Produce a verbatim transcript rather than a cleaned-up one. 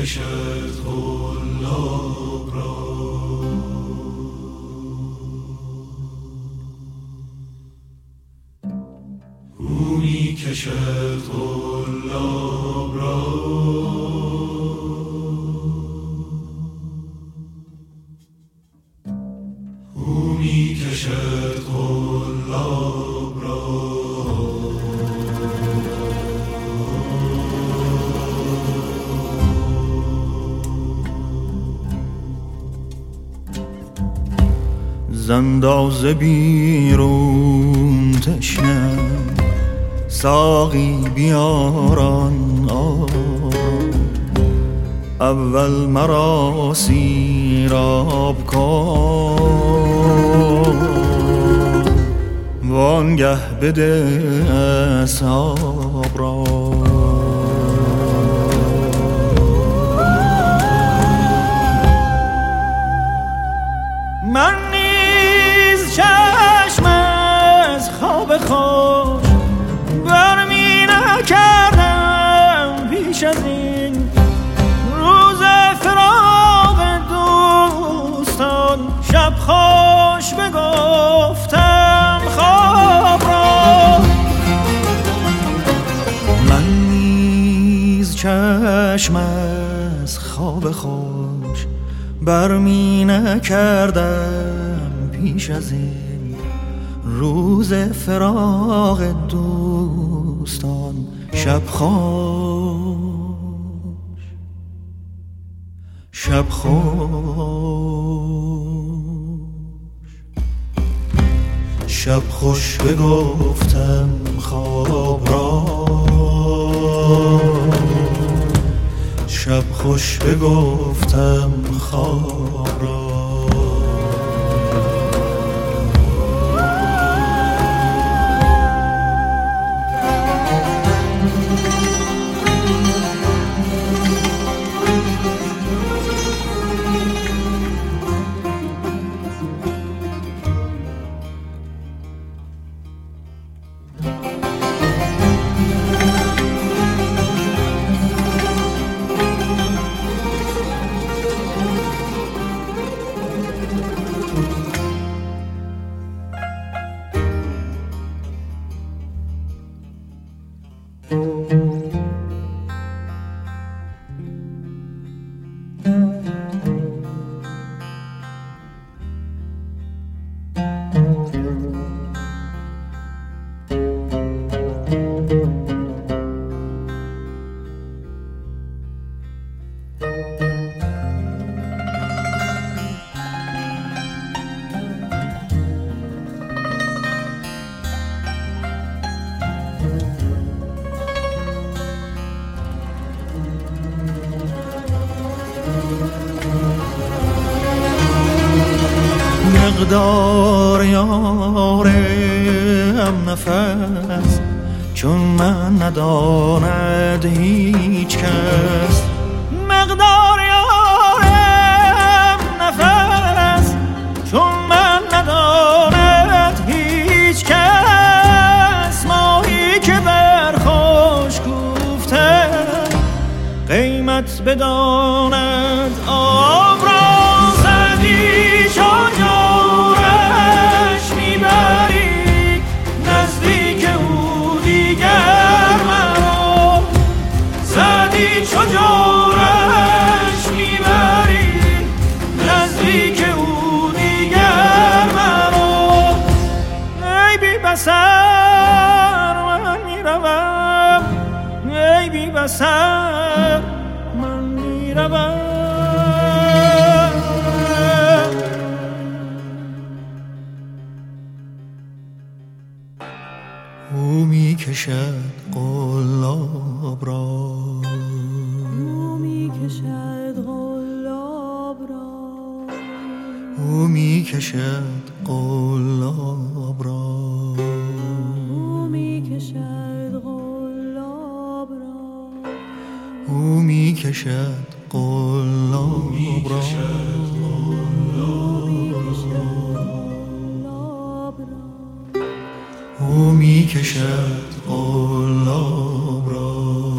کشد قلاب را او می کشد قلاب را او می کشد قلاب را زنداز بیرون تشنه ساقی بیاران آب اول مرا سیراب کن وانگه بده اصحاب را من چشم از خواب خوش برمی نکردم پیش از این روز فراق دوستان شب خوش بگفتم خواب را من نیز چشم از خواب خوش برمی نکردم پیش از این روز فراق دوستان شب خوش شب خوش شب خوش بگفتم خواب را شب خوش بگفتم خواب را مقدار یارم نفس چون من نداند هیچ کس مقدار یارم نفس چون من نداند هیچ کس ماهی که بر خوش گفته قیمت بداند آب را زدی چون جورش میبری نزدیک او دیگر مرا زدی چون جورش میبری نزدیک او دیگر مرا ای بی بصر من میروم ای بی بصر من میروم او می کشد قلاب را او می کشد قلاب را او می کشد قلاب را او می کشد قلاب را او می کشد قلاب را او می کشد قلاب را